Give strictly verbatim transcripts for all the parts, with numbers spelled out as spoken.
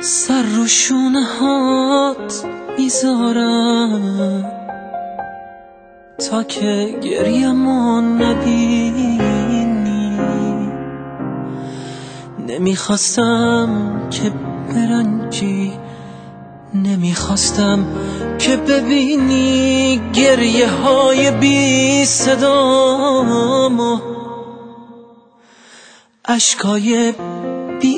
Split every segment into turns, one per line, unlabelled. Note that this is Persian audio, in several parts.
سر رو شونه هات میذارم تا که گریه‌مو نبینی. نمیخواستم که برنجی، نمیخواستم که ببینی گریه های بی صدامو، اشکای بی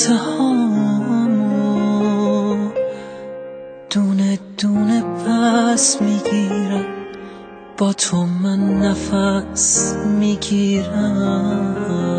انتهامو دونه دونه پس میگیرم، با تو من نفس میگیرم.